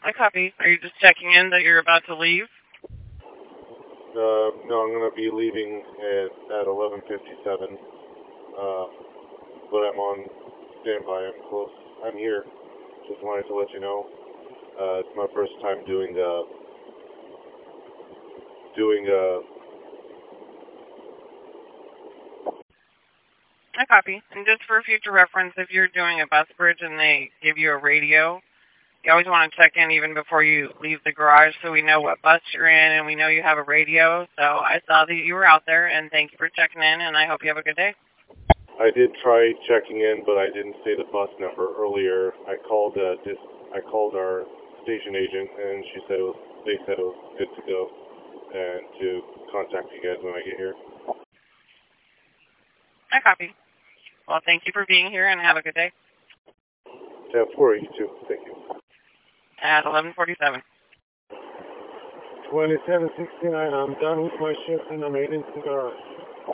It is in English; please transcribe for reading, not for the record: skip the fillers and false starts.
I copy. Are you just checking in that you're about to leave? No, I'm going to be leaving at 11:57. But I'm on standby. I'm close. I'm here. Just wanted to let you know. It's my first time doing I copy. And just for future reference, if you're doing a bus bridge and they give you a radio, you always want to check in even before you leave the garage so we know what bus you're in and we know you have a radio. So I saw that you were out there, and thank you for checking in, and I hope you have a good day. I did try checking in, but I didn't say the bus number earlier. I called our station agent, and they said it was good to go and to contact you guys when I get here. I copy. Well, thank you for being here, and have a good day. Yeah, for you too. Thank you. At 11:47. 27:69. I'm done with my shift, and I'm heading to the garage.